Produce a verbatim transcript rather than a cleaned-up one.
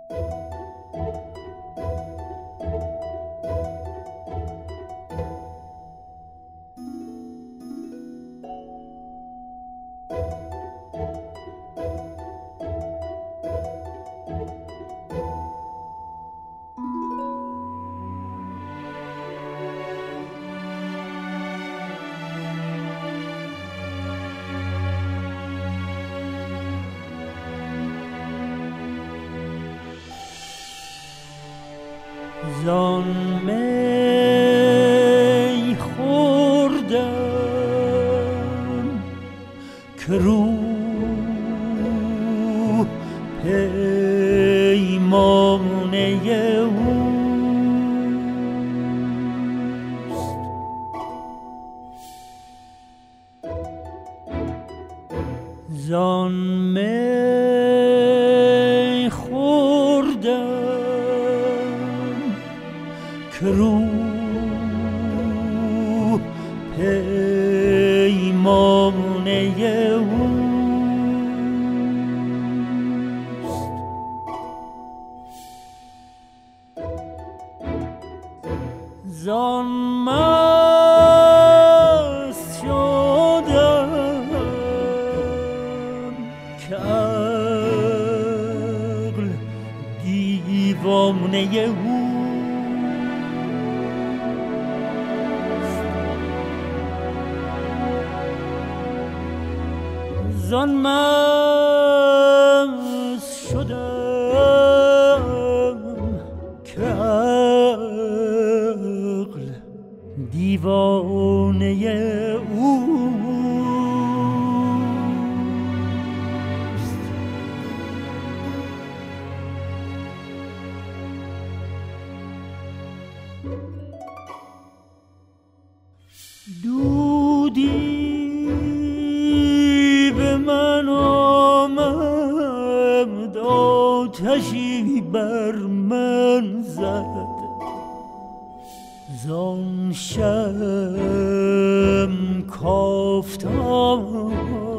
زان می خوردم که روح پیمانه اوست. زان می خوردم که روح پیمانه اوست. زان مست شدم که عقل دیوانه اوست. زان مست شدم که عقل دیوانه اوست. دودی من آمد، آتشی بر من زد. زان شم کافتاد